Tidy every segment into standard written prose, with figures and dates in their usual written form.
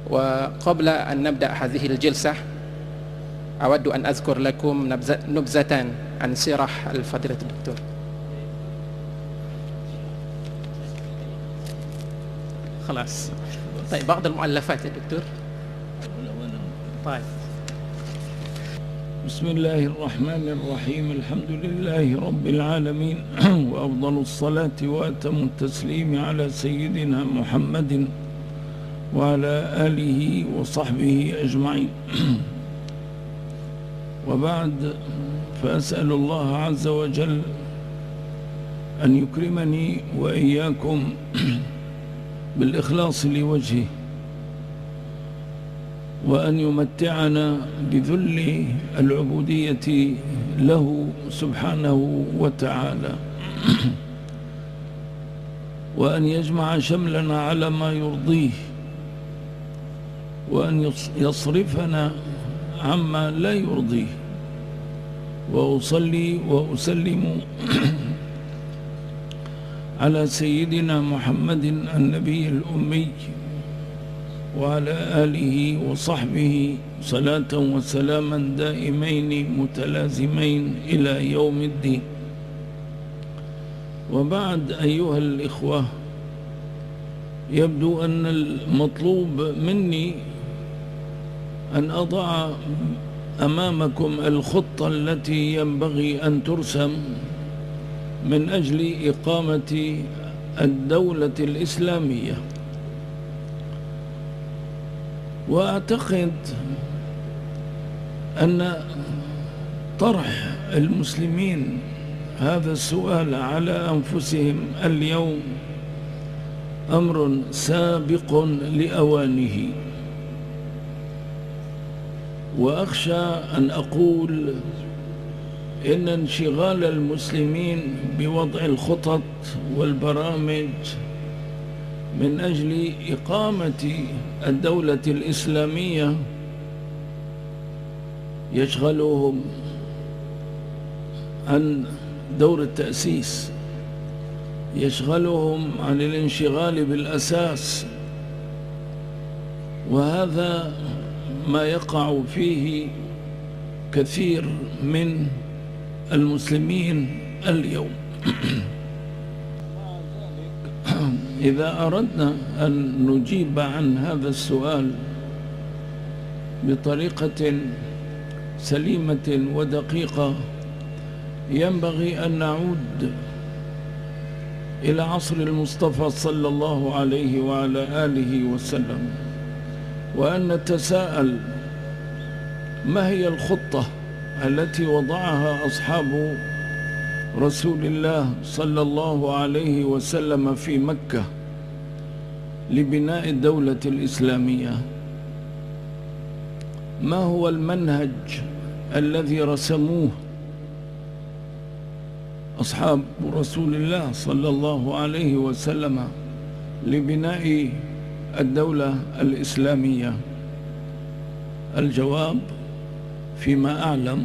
وقبل أن نبدأ هذه الجلسة أود أن أذكر لكم نبذة عن سيرة الفضيلة الدكتور. خلاص. طيب بعض المؤلفات يا دكتور. طيب. بسم الله الرحمن الرحيم. الحمد لله رب العالمين، وأفضل الصلاة وأتم التسليم على سيدنا محمد وعلى آله وصحبه أجمعين. وبعد، فأسأل الله عز وجل أن يكرمني وإياكم بالإخلاص لوجهه، وأن يمتعنا بذل العبودية له سبحانه وتعالى، وأن يجمع شملنا على ما يرضيه، وأن يصرفنا عما لا يرضيه. وأصلي وأسلم على سيدنا محمد النبي الأمي وعلى آله وصحبه صلاة وسلاما دائمين متلازمين إلى يوم الدين. وبعد، أيها الإخوة، يبدو أن المطلوب مني أن أضع أمامكم الخطة التي ينبغي أن ترسم من أجل إقامة الدولة الإسلامية. وأعتقد أن طرح المسلمين هذا السؤال على أنفسهم اليوم أمر سابق لأوانه، وأخشى أن أقول إن انشغال المسلمين بوضع الخطط والبرامج من أجل إقامة الدولة الإسلامية يشغلهم عن دور التأسيس، يشغلهم عن الانشغال بالأساس، وهذا ما يقع فيه كثير من المسلمين اليوم. إذا أردنا أن نجيب عن هذا السؤال بطريقة سليمة ودقيقة، ينبغي أن نعود إلى عصر المصطفى صلى الله عليه وعلى آله وسلم، وأن نتساءل: ما هي الخطة التي وضعها أصحاب رسول الله صلى الله عليه وسلم في مكة لبناء الدولة الإسلامية؟ ما هو المنهج الذي رسموه أصحاب رسول الله صلى الله عليه وسلم لبناء الدولة الإسلامية؟ الجواب: فيما أعلم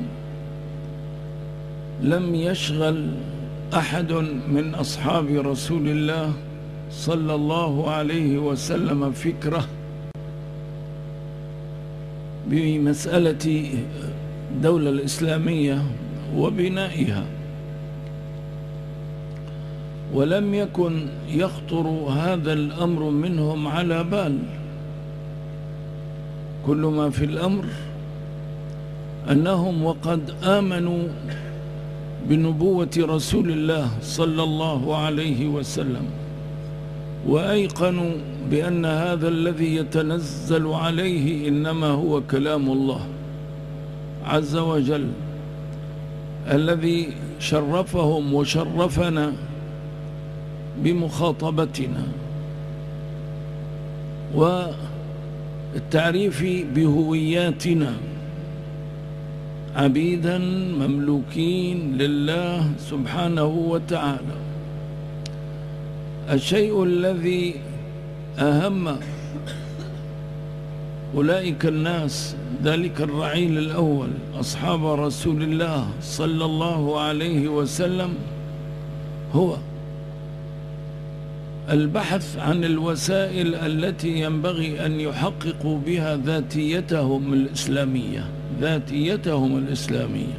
لم يشغل أحد من أصحاب رسول الله صلى الله عليه وسلم فكرة بمسألة الدولة الإسلامية وبنائها، ولم يكن يخطر هذا الأمر منهم على بال. كل ما في الأمر أنهم وقد آمنوا بنبوة رسول الله صلى الله عليه وسلم، وأيقنوا بأن هذا الذي يتنزل عليه إنما هو كلام الله عز وجل، الذي شرفهم وشرفنا بمخاطبتنا والتعريف بهوياتنا، عبيدا مملوكين لله سبحانه وتعالى. الشيء الذي أهم أولئك الناس، ذلك الرعيل الأول أصحاب رسول الله صلى الله عليه وسلم، هو البحث عن الوسائل التي ينبغي أن يحققوا بها ذاتيتهم الإسلامية،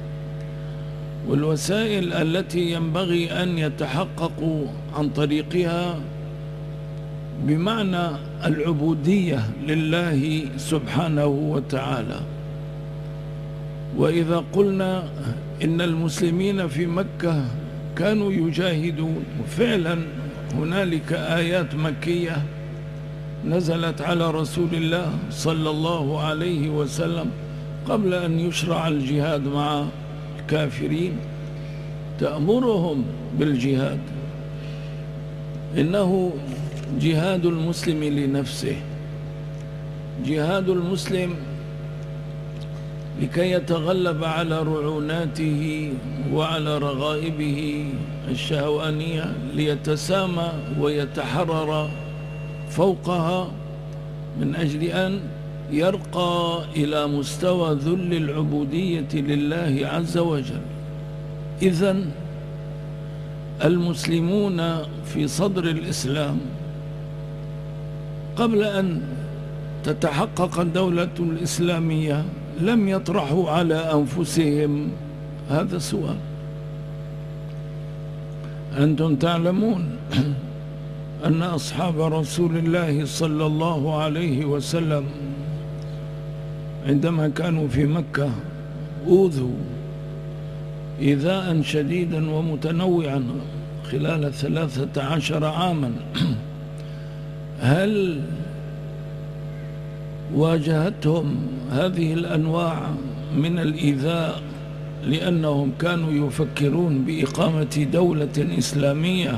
والوسائل التي ينبغي أن يتحققوا عن طريقها بمعنى العبودية لله سبحانه وتعالى. وإذا قلنا إن المسلمين في مكة كانوا يجاهدون، فعلا هنالك آيات مكية نزلت على رسول الله صلى الله عليه وسلم قبل أن يشرع الجهاد مع الكافرين تأمرهم بالجهاد. إنه جهاد المسلم لنفسه، جهاد المسلم لكي يتغلب على رعوناته وعلى رغائبه الشهوانية، ليتسامى ويتحرر فوقها من أجل أن يرقى إلى مستوى ذل العبودية لله عز وجل. إذن المسلمون في صدر الإسلام قبل أن تتحقق الدولة الإسلامية لم يطرحوا على أنفسهم هذا السؤال. أنتم تعلمون أن أصحاب رسول الله صلى الله عليه وسلم عندما كانوا في مكة أوذوا إيذاء شديدا ومتنوعا خلال 13 عاما. هل واجهتهم هذه الأنواع من الإيذاء لأنهم كانوا يفكرون بإقامة دولة إسلامية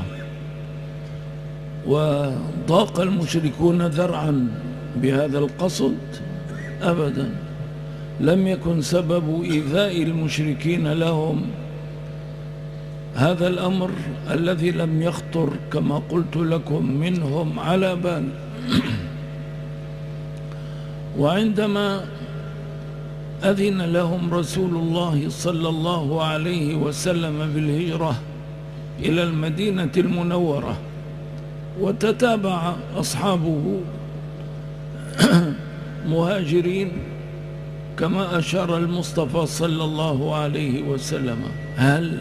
وضاق المشركون ذرعا بهذا القصد؟ أبدا، لم يكن سبب إيذاء المشركين لهم هذا الأمر الذي لم يخطر كما قلت لكم منهم على بال. وعندما أذن لهم رسول الله صلى الله عليه وسلم بالهجرة إلى المدينة المنورة وتتابع أصحابه مهاجرين كما أشار المصطفى صلى الله عليه وسلم، هل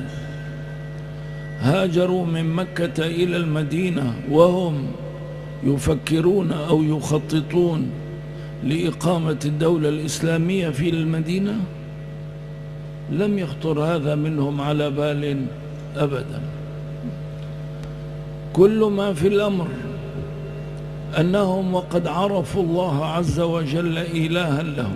هاجروا من مكة إلى المدينة وهم يفكرون أو يخططون لإقامة الدولة الإسلامية في المدينة؟ لم يخطر هذا منهم على بال أبدا. كل ما في الأمر أنهم وقد عرفوا الله عز وجل إلها لهم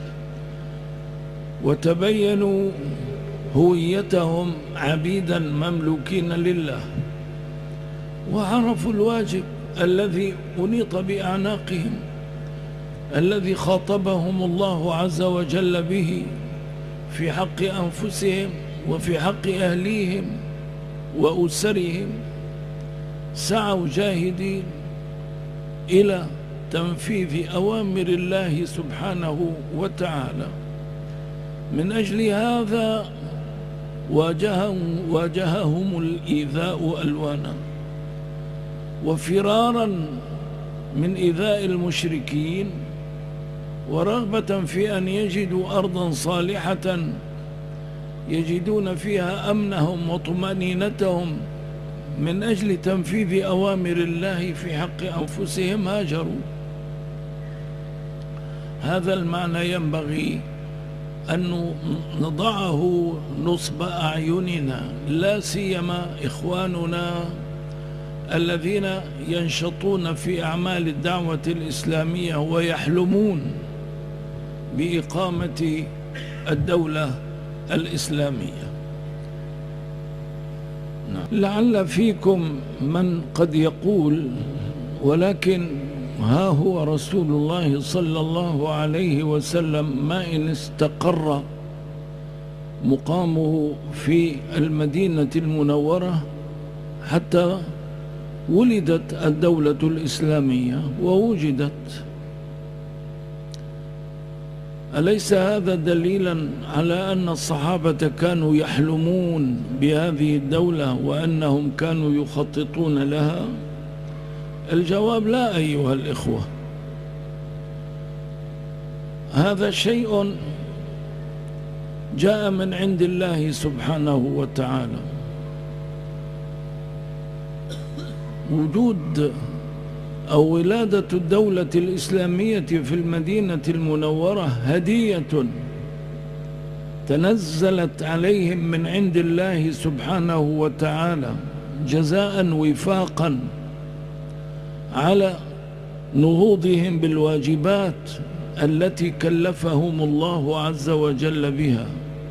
وتبينوا هويتهم عبيدا مملوكين لله، وعرفوا الواجب الذي أنيط بأعناقهم، الذي خاطبهم الله عز وجل به في حق أنفسهم وفي حق أهليهم وأسرهم. سعوا جاهدين إلى تنفيذ أوامر الله سبحانه وتعالى. من أجل هذا واجههم الإيذاء ألوانا، وفرارا من إيذاء المشركين ورغبة في أن يجدوا أرضا صالحة يجدون فيها أمنهم وطمأنينتهم من أجل تنفيذ أوامر الله في حق أنفسهم هاجروا. هذا المعنى ينبغي أن نضعه نصب أعيننا، لا سيما إخواننا الذين ينشطون في أعمال الدعوة الإسلامية ويحلمون بإقامة الدولة الإسلامية. لعل فيكم من قد يقول ولكن ها هو رسول الله صلى الله عليه وسلم ما إن استقر مقامه في المدينة المنورة حتى ولدت الدولة الإسلامية ووجدت، أليس هذا دليلا على أن الصحابة كانوا يحلمون بهذه الدولة وأنهم كانوا يخططون لها؟ الجواب لا أيها الإخوة، هذا شيء جاء من عند الله سبحانه وتعالى. وجود أو ولادة الدولة الإسلامية في المدينة المنورة هدية تنزلت عليهم من عند الله سبحانه وتعالى جزاء وفاقا على نهوضهم بالواجبات التي كلفهم الله عز وجل بها،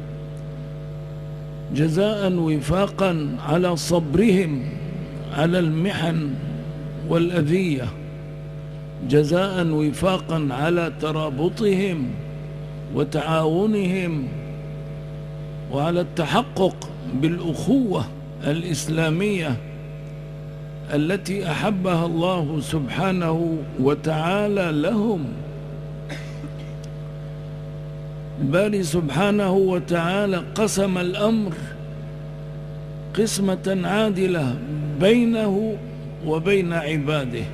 جزاء وفاقا على صبرهم على المحن والأذية، جزاء وفاقا على ترابطهم وتعاونهم وعلى التحقق بالأخوة الإسلامية التي أحبها الله سبحانه وتعالى لهم. الباري سبحانه وتعالى قسم الأمر قسمة عادلة بينه وبين عباده،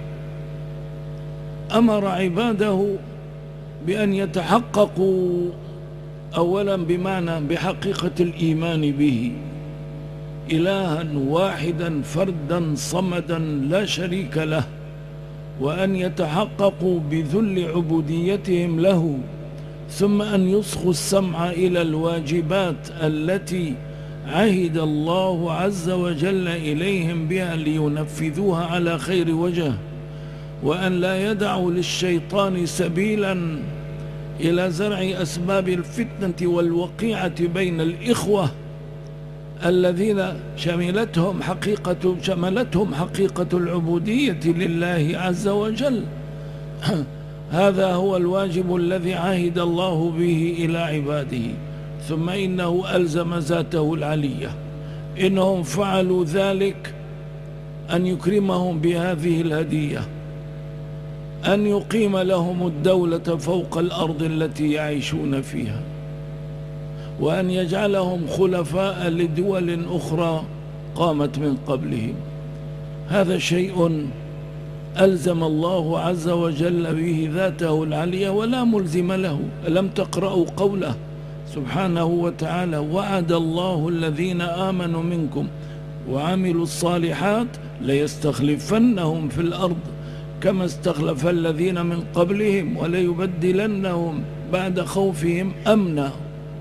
أمر عباده بأن يتحققوا أولا بمعنى بحقيقة الإيمان به إلها واحدا فردا صمدا لا شريك له، وأن يتحققوا بذل عبوديتهم له، ثم أن يصغوا السمع إلى الواجبات التي عهد الله عز وجل إليهم بها لينفذوها على خير وجه، وأن لا يدعوا للشيطان سبيلا إلى زرع أسباب الفتنة والوقيعة بين الإخوة الذين شملتهم حقيقة العبودية لله عز وجل. هذا هو الواجب الذي عهد الله به إلى عباده. ثم إنه ألزم ذاته العلية إنهم فعلوا ذلك أن يكرمهم بهذه الهدية، أن يقيم لهم الدولة فوق الأرض التي يعيشون فيها، وأن يجعلهم خلفاء لدول أخرى قامت من قبلهم. هذا شيء ألزم الله عز وجل به ذاته العلية ولا ملزم له. ألم تقرأوا قوله سبحانه وتعالى: وعد الله الذين آمنوا منكم وعملوا الصالحات ليستخلفنهم في الأرض كما استخلف الذين من قبلهم وليبدلنهم بعد خوفهم أمنا.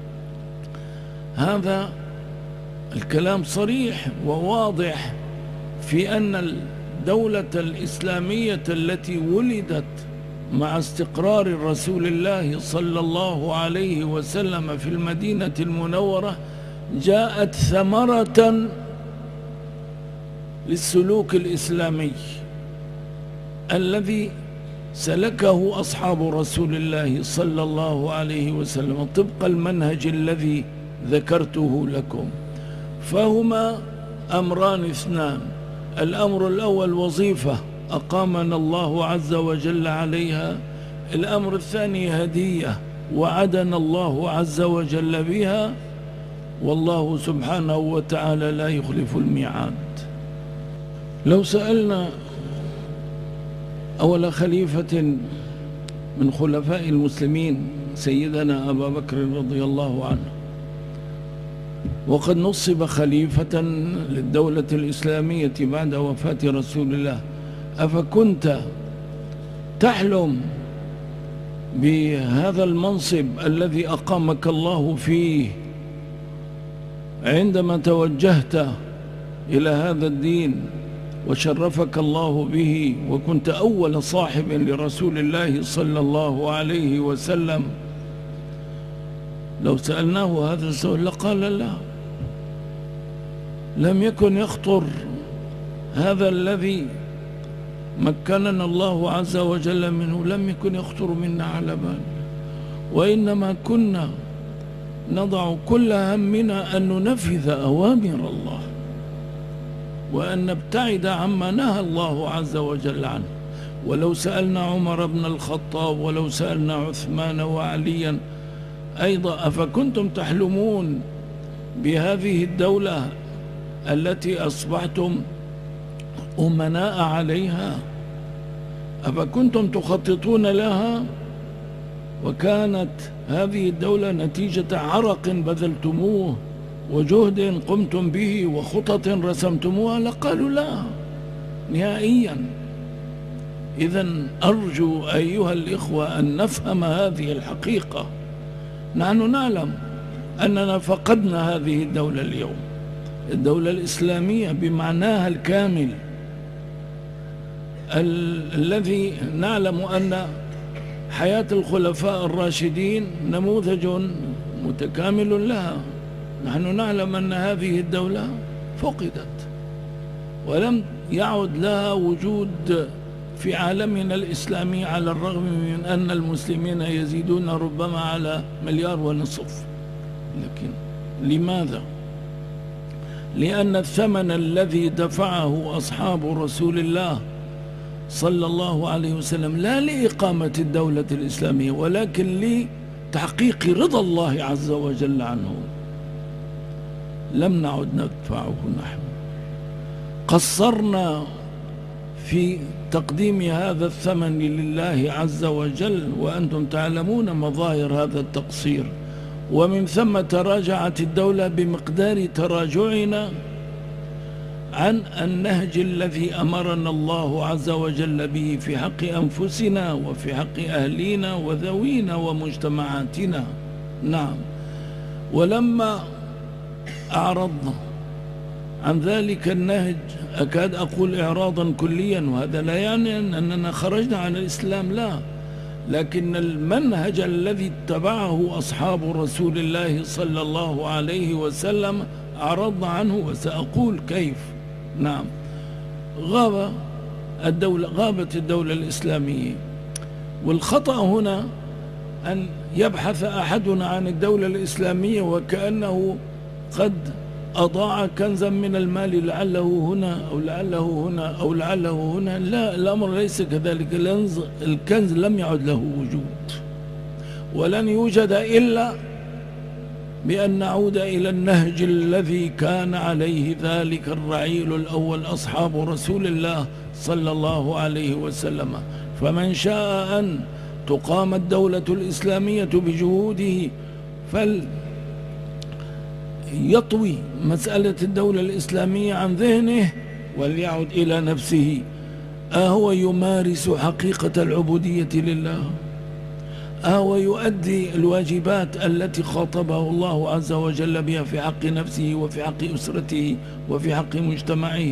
هذا الكلام صريح وواضح في أن الدولة الإسلامية التي ولدت مع استقرار رسول الله صلى الله عليه وسلم في المدينة المنورة جاءت ثمرة للسلوك الإسلامي الذي سلكه أصحاب رسول الله صلى الله عليه وسلم طبق المنهج الذي ذكرته لكم. فهما أمران اثنان: الأمر الأول وظيفة أقامنا الله عز وجل عليها، الأمر الثاني هدية وعدنا الله عز وجل بها، والله سبحانه وتعالى لا يخلف الميعاد. لو سألنا أول خليفة من خلفاء المسلمين سيدنا أبا بكر رضي الله عنه، وقد نصب خليفة للدولة الإسلامية بعد وفاة رسول الله، أفكنت تحلم بهذا المنصب الذي أقامك الله فيه عندما توجهت إلى هذا الدين وشرفك الله به وكنت أول صاحب لرسول الله صلى الله عليه وسلم؟ لو سألناه هذا السؤال لقال لا، لم يكن يخطر هذا الذي مكننا الله عز وجل منه، لم يكن يخطر منا على بال، وإنما كنا نضع كل همنا أن ننفذ أوامر الله وأن نبتعد عما نهى الله عز وجل عنه. ولو سألنا عمر بن الخطاب ولو سألنا عثمان وعليا أيضا: أفكنتم تحلمون بهذه الدولة التي أصبحتم أمناء عليها أفكنتم تخططون لها؟ وكانت هذه الدولة نتيجة عرق بذلتموه وجهد قمتم به وخطط رسمتموها؟ لقالوا لا نهائيا. إذن أرجو أيها الإخوة أن نفهم هذه الحقيقة. نحن نعلم أننا فقدنا هذه الدولة اليوم، الدولة الإسلامية بمعناها الكامل، الذي نعلم أن حياة الخلفاء الراشدين نموذج متكامل لها. نحن نعلم أن هذه الدولة فقدت ولم يعد لها وجود في عالمنا الإسلامي، على الرغم من أن المسلمين يزيدون ربما على 1.5 مليار. لكن لماذا؟ لأن الثمن الذي دفعه أصحاب رسول الله صلى الله عليه وسلم لا لإقامة الدولة الإسلامية ولكن لتحقيق رضا الله عز وجل عنه، لم نعد ندفعه نحن. قصرنا في تقديم هذا الثمن لله عز وجل، وأنتم تعلمون مظاهر هذا التقصير، ومن ثم تراجعت الدولة بمقدار تراجعنا عن النهج الذي أمرنا الله عز وجل به في حق أنفسنا وفي حق أهلينا وذوينا ومجتمعاتنا. نعم، ولما أعرضنا عن ذلك النهج، أكاد أقول إعراضا كليا، وهذا لا يعني أننا خرجنا عن الإسلام، لا، لكن المنهج الذي اتبعه أصحاب رسول الله صلى الله عليه وسلم أعرضنا عنه، وسأقول كيف. نعم، غابت الدولة الإسلامية. والخطأ هنا أن يبحث أحدنا عن الدولة الإسلامية وكأنه قد أضاع كنزا من المال، لعله هنا أو لعله هنا أو لعله هنا. لا، الأمر ليس كذلك. الكنز لم يعد له وجود، ولن يوجد إلا بأن نعود إلى النهج الذي كان عليه ذلك الرعيل الأول أصحاب رسول الله صلى الله عليه وسلم. فمن شاء أن تقام الدولة الإسلامية بجهوده يطوي مسألة الدولة الإسلامية عن ذهنه وليعد إلى نفسه. أهو يمارس حقيقة العبودية لله؟ أهو يؤدي الواجبات التي خاطبه الله عز وجل بها في حق نفسه وفي حق أسرته وفي حق مجتمعه؟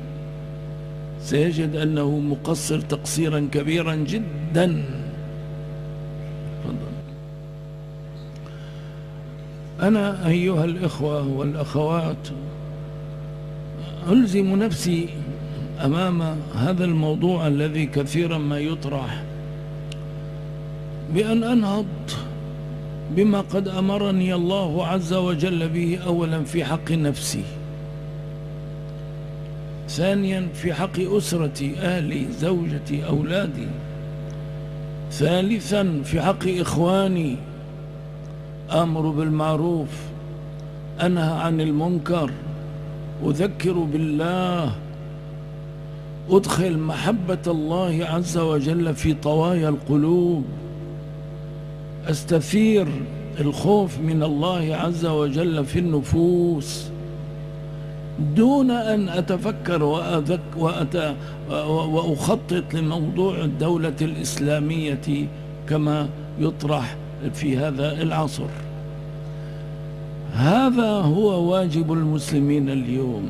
سيجد أنه مقصر تقصيرا كبيرا جدا. أنا أيها الإخوة والأخوات ألزم نفسي أمام هذا الموضوع الذي كثيرا ما يطرح بأن أنهض بما قد أمرني الله عز وجل به، أولا في حق نفسي، ثانيا في حق أسرتي، أهلي، زوجتي، أولادي، ثالثا في حق إخواني، أمر بالمعروف، أنهى عن المنكر، أذكر بالله، أدخل محبة الله عز وجل في طوايا القلوب، أستثير الخوف من الله عز وجل في النفوس، دون أن أتفكر وأخطط لموضوع الدولة الإسلامية كما يطرح في هذا العصر. هذا هو واجب المسلمين اليوم.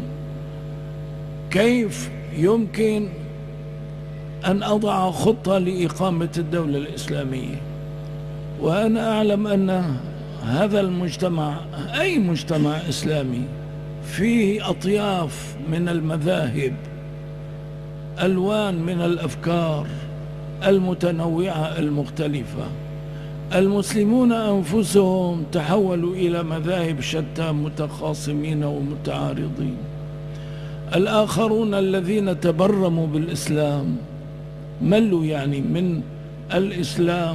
كيف يمكن أن أضع خطة لإقامة الدولة الإسلامية؟ وأنا أعلم أن هذا المجتمع، أي مجتمع إسلامي، فيه أطياف من المذاهب، ألوان من الأفكار المتنوعة المختلفة. المسلمون أنفسهم تحولوا إلى مذاهب شتى متخاصمين ومتعارضين. الآخرون الذين تبرموا بالإسلام، ملوا يعني من الإسلام،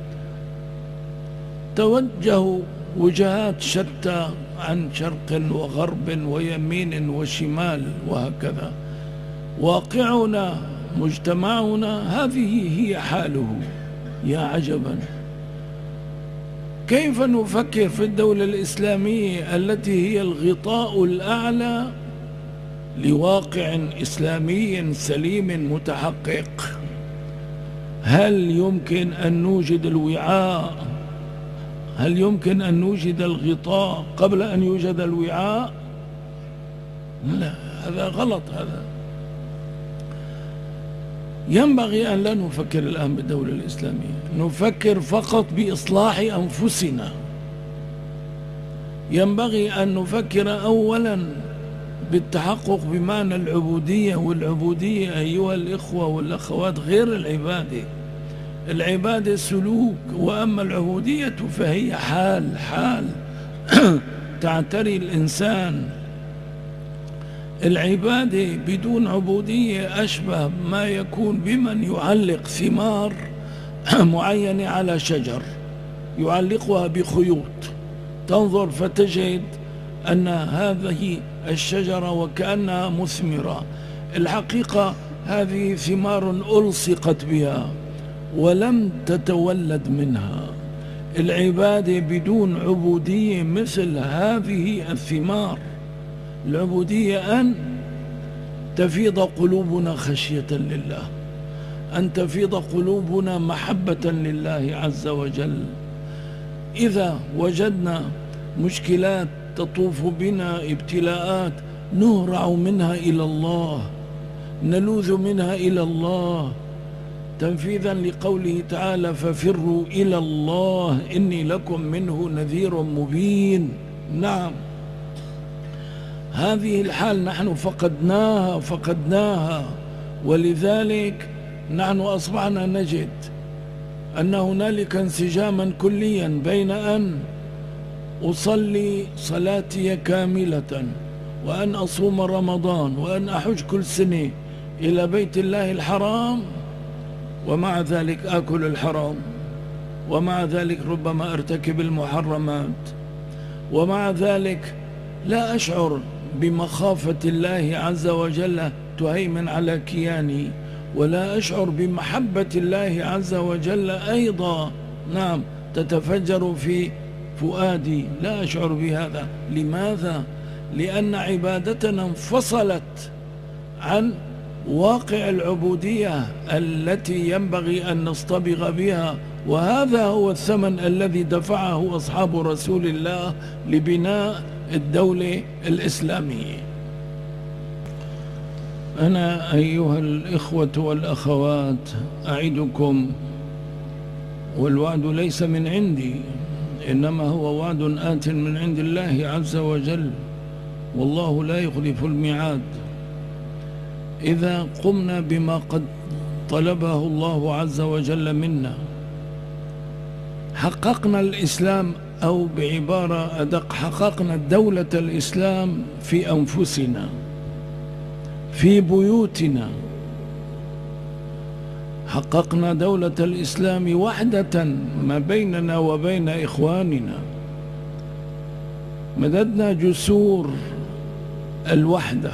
توجهوا وجهات شتى عن شرق وغرب ويمين وشمال وهكذا. واقعنا مجتمعنا هذه هي حاله. يا عجبا، كيف نفكر في الدولة الإسلامية التي هي الغطاء الأعلى لواقع إسلامي سليم متحقق؟ هل يمكن أن نوجد الوعاء؟ هل يمكن أن نوجد الغطاء قبل أن يوجد الوعاء؟ لا، هذا غلط. هذا ينبغي أن لا نفكر الآن بالدولة الإسلامية، نفكر فقط بإصلاح أنفسنا. ينبغي أن نفكر أولا بالتحقق بمعنى العبودية، والعبودية أيها الإخوة والأخوات غير العبادة. العبادة سلوك، وأما العبودية فهي حال تعتري الإنسان. العبادة بدون عبودية أشبه ما يكون بمن يعلق ثمار معينة على شجر، يعلقها بخيوط، تنظر فتجد أن هذه الشجرة وكأنها مثمرة، الحقيقة هذه ثمار ألصقت بها ولم تتولد منها. العبادة بدون عبودية مثل هذه الثمار. العبودية أن تفيض قلوبنا خشية لله، أن تفيض قلوبنا محبة لله عز وجل. إذا وجدنا مشكلات تطوف بنا، ابتلاءات، نهرع منها إلى الله، نلوذ منها إلى الله، تنفيذا لقوله تعالى: ففروا إلى الله إني لكم منه نذير مبين. نعم، هذه الحال نحن فقدناها، ولذلك نحن أصبحنا نجد أن هنالك انسجاما كليا بين أن أصلي صلاتي كاملة، وأن أصوم رمضان، وأن أحج كل سنة إلى بيت الله الحرام، ومع ذلك آكل الحرام، ومع ذلك ربما أرتكب المحرمات، ومع ذلك لا أشعر بمخافة الله عز وجل تهيمن على كياني، ولا أشعر بمحبة الله عز وجل أيضا نعم تتفجر في فؤادي، لا أشعر بهذا. لماذا؟ لأن عبادتنا انفصلت عن واقع العبودية التي ينبغي أن نصطبغ بها، وهذا هو الثمن الذي دفعه أصحاب رسول الله لبناء الدولة الإسلامية. أنا أيها الإخوة والأخوات أعدكم، والوعد ليس من عندي، إنما هو وعد آت من عند الله عز وجل، والله لا يخلف الميعاد. إذا قمنا بما قد طلبه الله عز وجل منا، حققنا الإسلام، أو بعبارة أدق حققنا دولة الإسلام في أنفسنا، في بيوتنا. حققنا دولة الإسلام وحدة ما بيننا وبين إخواننا، مددنا جسور الوحدة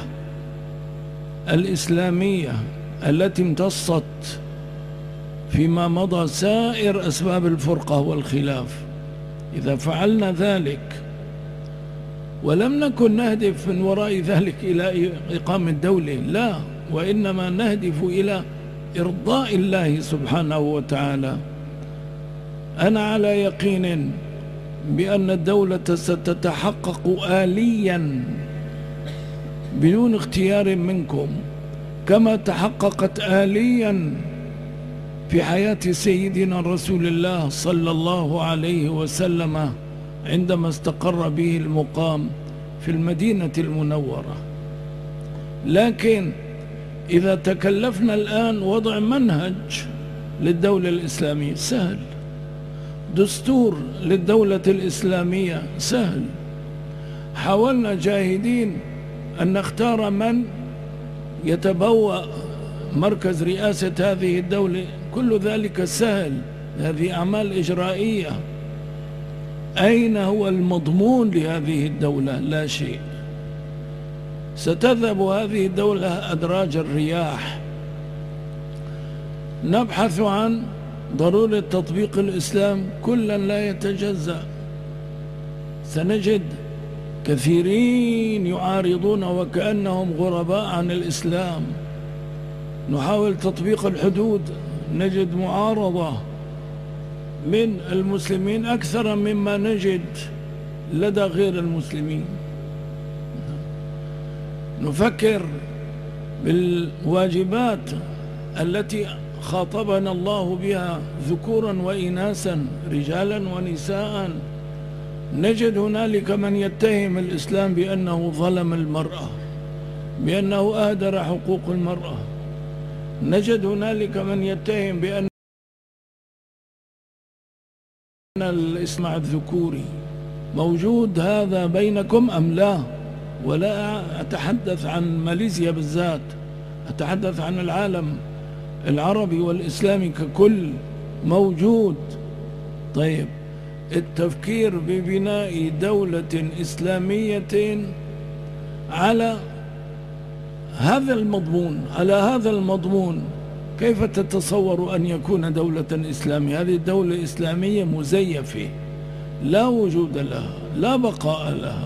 الإسلامية التي امتصت فيما مضى سائر أسباب الفرقة والخلاف. إذا فعلنا ذلك ولم نكن نهدف من وراء ذلك إلى إقامة دولة، لا، وإنما نهدف إلى إرضاء الله سبحانه وتعالى، أنا على يقين بأن الدولة ستتحقق آليا بدون اختيار منكم، كما تحققت آليا في حياة سيدنا رسول الله صلى الله عليه وسلم عندما استقر به المقام في المدينة المنورة. لكن إذا تكلفنا الآن وضع منهج للدولة الإسلامية سهل، دستور للدولة الإسلامية سهل، حاولنا جاهدين أن نختار من يتبوأ مركز رئاسة هذه الدولة، كل ذلك سهل، هذه أعمال إجرائية. أين هو المضمون لهذه الدولة؟ لا شيء. ستذهب هذه الدولة أدراج الرياح، نبحث عن ضرورة تطبيق الإسلام كلا لا يتجزأ. سنجد كثيرين يعارضون وكأنهم غرباء عن الإسلام. نحاول تطبيق الحدود نجد معارضة من المسلمين أكثر مما نجد لدى غير المسلمين. نفكر بالواجبات التي خاطبنا الله بها ذكورا وإناثا رجالا ونساء، نجد هنالك من يتهم الإسلام بأنه ظلم المرأة، بأنه أهدر حقوق المرأة. نجد هنالك من يتهم بأن الإسلام الذكوري. موجود هذا بينكم أم لا؟ ولا أتحدث عن ماليزيا بالذات، أتحدث عن العالم العربي والإسلامي ككل موجود. طيب، التفكير ببناء دولة إسلامية على هذا المضمون، كيف تتصور أن يكون دولة إسلامية؟ هذه الدولة إسلامية مزيفة لا وجود لها، لا بقاء لها.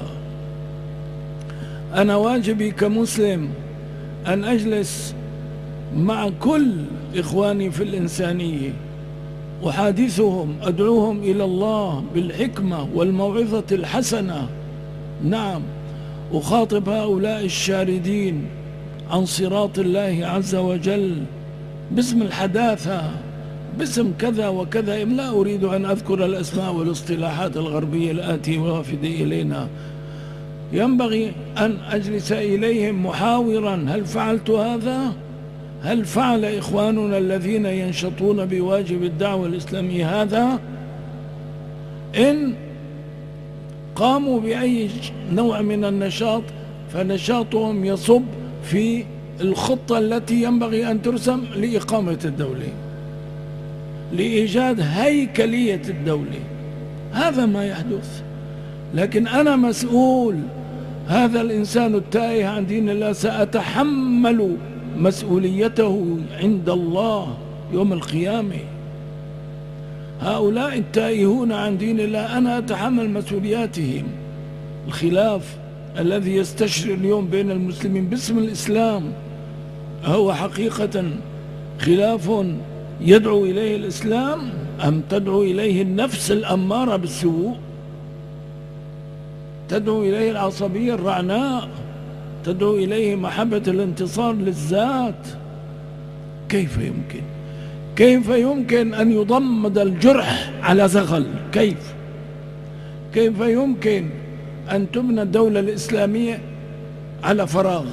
أنا واجبي كمسلم أن أجلس مع كل إخواني في الإنسانية، أحادثهم، أدعوهم إلى الله بالحكمة والموعظة الحسنة. نعم، أخاطب هؤلاء الشاردين عن صراط الله عز وجل باسم الحداثة، باسم كذا وكذا. لا أريد أن أذكر الأسماء والاصطلاحات الغربية الآتية والوافدة إلينا. ينبغي أن أجلس إليهم محاورا: هل فعلت هذا؟ هل فعل إخواننا الذين ينشطون بواجب الدعوة الإسلامية هذا؟ إن قاموا بأي نوع من النشاط فنشاطهم يصب في الخطة التي ينبغي أن ترسم لإقامة الدولة، لإيجاد هيكلية الدولة. هذا ما يحدث. لكن أنا مسؤول، هذا الإنسان التائه عن دين الله سأتحمل مسؤوليته عند الله يوم القيامة. هؤلاء التائهون عن دين الله أنا أتحمل مسؤولياتهم. الخلاف الذي يستشري اليوم بين المسلمين باسم الإسلام هو حقيقة خلاف يدعو إليه الإسلام أم تدعو إليه النفس الأمارة بالسوء؟ تدعو إليه العصبية الرعناء، تدعو إليه محبة الانتصار للذات. كيف يمكن أن يضمد الجرح على زغل؟ كيف يمكن أن تبنى الدولة الإسلامية على فراغ؟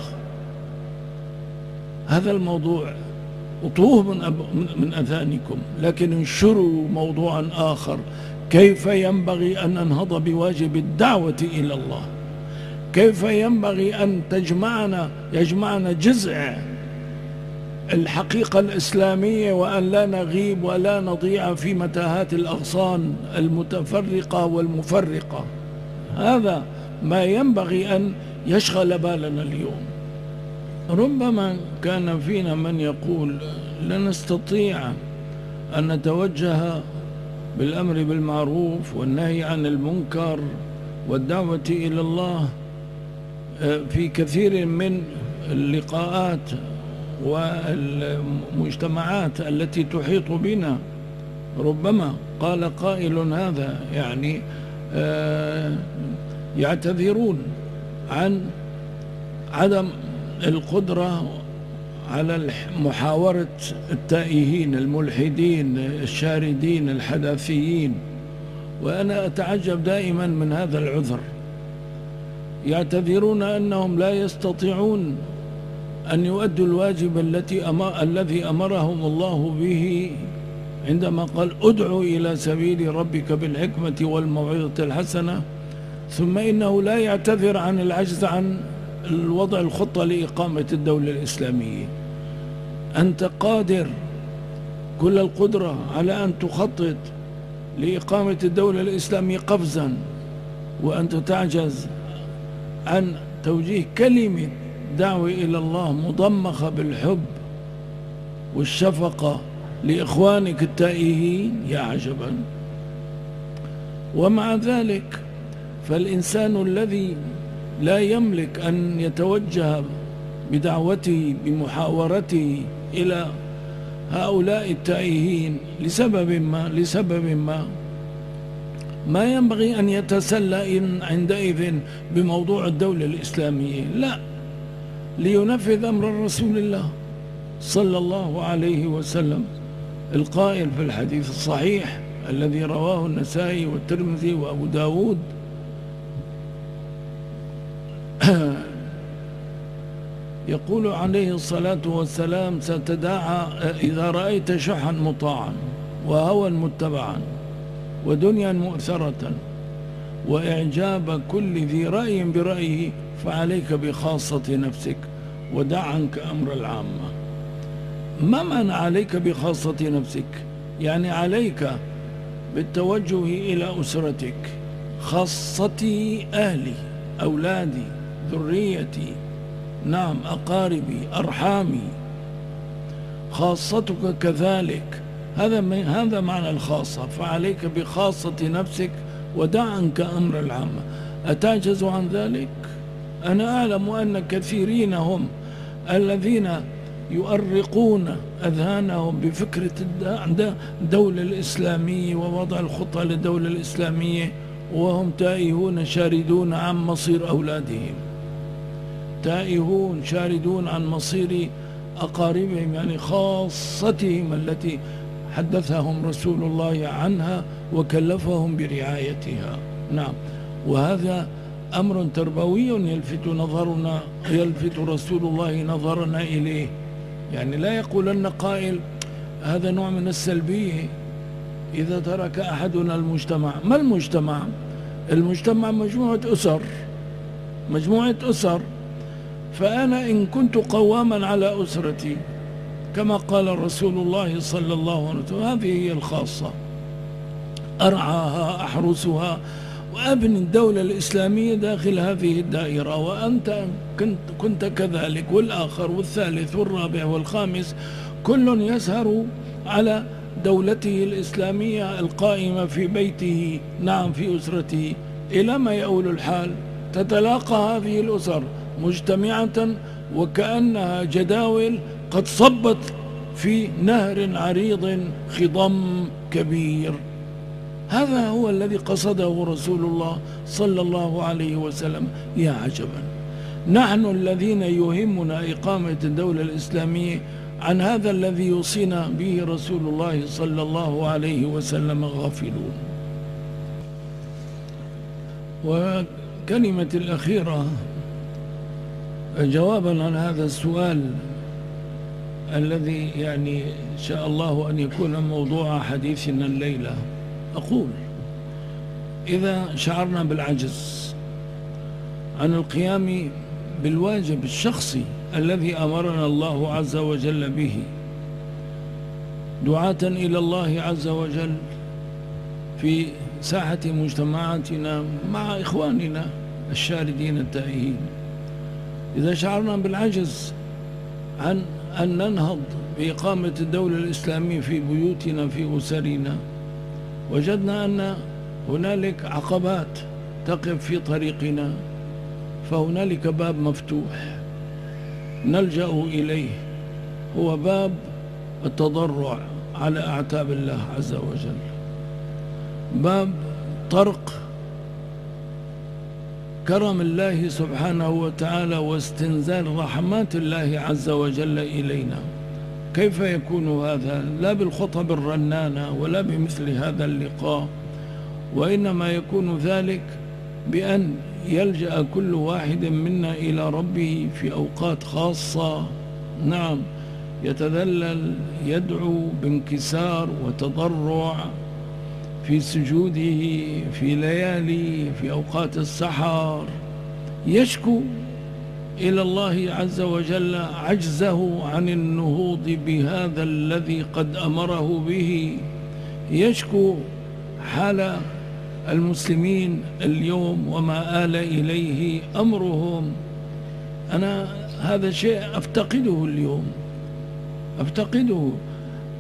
هذا الموضوع اطوه من أذانكم، لكن انشروا موضوعا آخر: كيف ينبغي أن ننهض بواجب الدعوة إلى الله؟ كيف ينبغي أن يجمعنا جزء الحقيقة الإسلامية، وأن لا نغيب ولا نضيع في متاهات الأغصان المتفرقة والمفرقة. هذا ما ينبغي أن يشغل بالنا اليوم. ربما كان فينا من يقول: لا نستطيع أن نتوجه بالأمر بالمعروف والنهي عن المنكر والدعوة إلى الله في كثير من اللقاءات والمجتمعات التي تحيط بنا. ربما قال قائل هذا، يعني يعتذرون عن عدم القدرة على محاورة التائهين الملحدين الشاردين الحداثيين، وأنا أتعجب دائما من هذا العذر. يعتذرون أنهم لا يستطيعون أن يؤدوا الواجب الذي أمرهم الله به عندما قال: ادعوا إلى سبيل ربك بالحكمة والموعظة الحسنة. ثم إنه لا يعتذر عن العجز عن الوضع الخطة لإقامة الدولة الإسلامية. أنت قادر كل القدرة على أن تخطط لإقامة الدولة الإسلامية قفزا، وأنت تعجز عن توجيه كلمة دعوة إلى الله مضمخة بالحب والشفقة لإخوانك التائهين، يا عجبا. ومع ذلك فالإنسان الذي لا يملك أن يتوجه بدعوته بمحاورته إلى هؤلاء التائهين لسبب ما ينبغي أن يتسلى عندئذ بموضوع الدولة الإسلامية، لا، لينفذ أمر رسول الله صلى الله عليه وسلم القائل في الحديث الصحيح الذي رواه النسائي والترمذي وأبو داود: يقول عليه الصلاة والسلام: ستداعى إذا رأيت شحا مطاعا وهوى متبعا ودنيا مؤثرة وإعجاب كل ذي رأي برأيه فعليك بخاصة نفسك ودع عنك أمر العامة. ما معنى عليك بخاصة نفسك؟ يعني عليك بالتوجه إلى أسرتك، خاصتي أهلي، أولادي، ذريتي، نعم، أقاربي، أرحامي، خاصتك كذلك. هذا معنى الخاصة. فعليك بخاصة نفسك ودع عنك أمر العامة. أتعجز عن ذلك؟ أنا أعلم أن كثيرين هم الذين يؤرقون أذهانهم بفكرة الدولة الإسلامية ووضع الخطة للدولة الإسلامية وهم تائهون شاردون عن مصير أولادهم، تائهون شاردون عن مصير أقاربهم، يعني خاصتهم التي حدثهم رسول الله عنها وكلفهم برعايتها. نعم، وهذا أمر تربوي يلفت رسول الله نظرنا إليه. يعني لا يقولن قائل هذا نوع من السلبية إذا ترك أحدنا المجتمع. ما المجتمع؟ المجتمع مجموعة أسر. فأنا إن كنت قواما على أسرتي كما قال رسول الله صلى الله عليه وسلم، هذه هي الخاصة، أرعاها، أحرسها، وأبني الدولة الإسلامية داخل هذه الدائرة، وأنت كنت كذلك، والآخر والثالث والرابع والخامس، كل يسهر على دولته الإسلامية القائمة في بيته، نعم، في أسرته. إلى ما يؤول الحال؟ تتلاقى هذه الأسر مجتمعة وكأنها جداول قد صبت في نهر عريض خضم كبير. هذا هو الذي قصده رسول الله صلى الله عليه وسلم. يا عجبا، نحن الذين يهمنا إقامة الدولة الإسلامية عن هذا الذي يوصينا به رسول الله صلى الله عليه وسلم غافلون. وكلمة الأخيرة جوابا عن هذا السؤال الذي يعني شاء الله أن يكون موضوع حديثنا الليلة، أقول: إذا شعرنا بالعجز عن القيام بالواجب الشخصي الذي أمرنا الله عز وجل به دعاة إلى الله عز وجل في ساحة مجتمعاتنا مع إخواننا الشاردين التائهين، إذا شعرنا بالعجز عن أن ننهض بإقامة الدولة الإسلامية في بيوتنا في أسرنا، وجدنا أن هنالك عقبات تقف في طريقنا، فهنالك باب مفتوح نلجأ إليه، هو باب التضرع على أعتاب الله عز وجل، باب طرق كرم الله سبحانه وتعالى واستنزال رحمات الله عز وجل إلينا. كيف يكون هذا؟ لا بالخطب الرنانة ولا بمثل هذا اللقاء، وإنما يكون ذلك بأن يلجأ كل واحد منا إلى ربه في أوقات خاصة، نعم، يتذلل، يدعو بانكسار وتضرع في سجوده، في ليالي، في أوقات السحر، يشكو إلى الله عز وجل عجزه عن النهوض بهذا الذي قد أمره به، يشكو حال المسلمين اليوم وما آل إليه أمرهم. أنا هذا شيء أفتقده اليوم، أفتقده.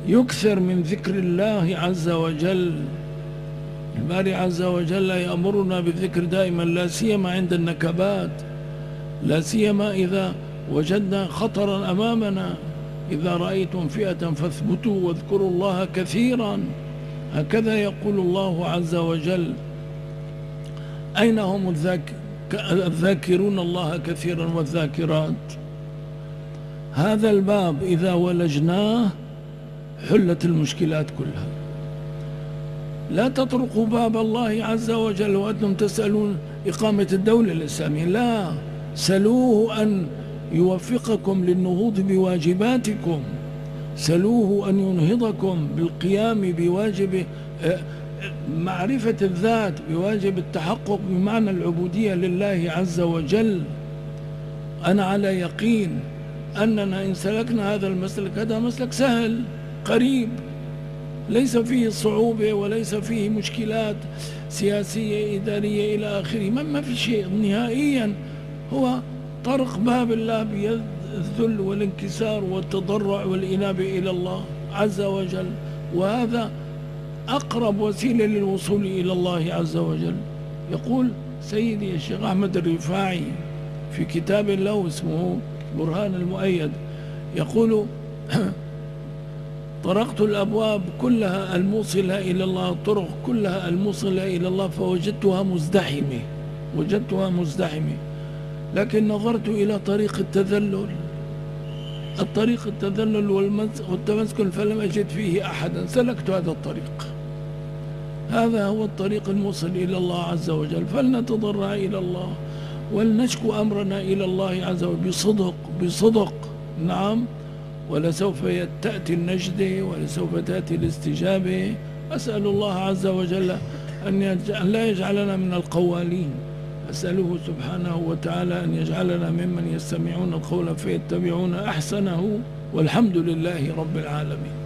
يكثر من ذكر الله عز وجل. الباري عز وجل يأمرنا بالذكر دائما، لا سيما عند النكبات، لا سيما إذا وجدنا خطرا أمامنا. إذا رأيتم فئة فاثبتوا واذكروا الله كثيرا، هكذا يقول الله عز وجل. أين هم الذاكرون الله كثيرا والذاكرات؟ هذا الباب إذا ولجناه حلت المشكلات كلها. لا تطرقوا باب الله عز وجل وأنتم تسألون إقامة الدولة الإسلامية، لا، سلوه أن يوفقكم للنهوض بواجباتكم، سلوه أن ينهضكم بالقيام بواجب معرفة الذات، بواجب التحقق بمعنى العبودية لله عز وجل. أنا على يقين أننا إن سلكنا هذا المسلك، هذا مسلك سهل قريب، ليس فيه صعوبة وليس فيه مشكلات سياسية إدارية إلى آخره، ما في شيء نهائيا. هو طرق باب الله بيد الذل والانكسار والتضرع والإنابة إلى الله عز وجل، وهذا أقرب وسيلة للوصول إلى الله عز وجل. يقول سيدي الشيخ أحمد الرفاعي في كتاب له اسمه برهان المؤيد، يقول: طرقت الأبواب كلها الموصلة إلى الله، الطرق كلها الموصلة إلى الله، فوجدتها مزدحمة، لكن نظرت إلى طريق التذلل، والتمسكن، فلم أجد فيه أحدا، سلكت هذا الطريق. هذا هو الطريق الموصل إلى الله عز وجل. فلنتضرع إلى الله ولنشكو أمرنا إلى الله عز وجل بصدق. نعم، ولسوف تأتي النجدة ولسوف تأتي الاستجابة. أسأل الله عز وجل أن لا يجعلنا من القوالين، أسأله سبحانه وتعالى أن يجعلنا ممن يستمعون القول فيتبعون أحسنه، والحمد لله رب العالمين.